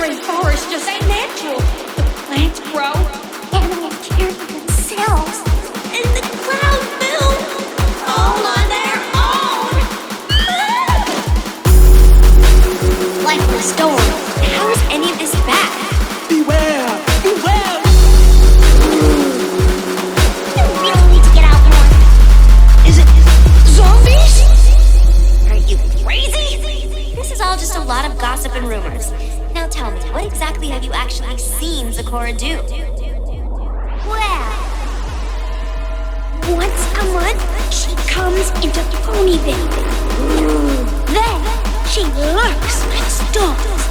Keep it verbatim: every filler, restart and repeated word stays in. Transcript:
rainforest just ain't natural. The plants grow, animals care for themselves, and the clouds build all on their own. Like the storm. How is any of this bad? Beware! Beware! You really need to get out more. Is it zombies? Are you crazy? This is all just a lot of gossip and rumors. Now tell me, what exactly have you actually seen Zecora do? Well, once a month, she comes into Ponyville. Then she lurks and stalks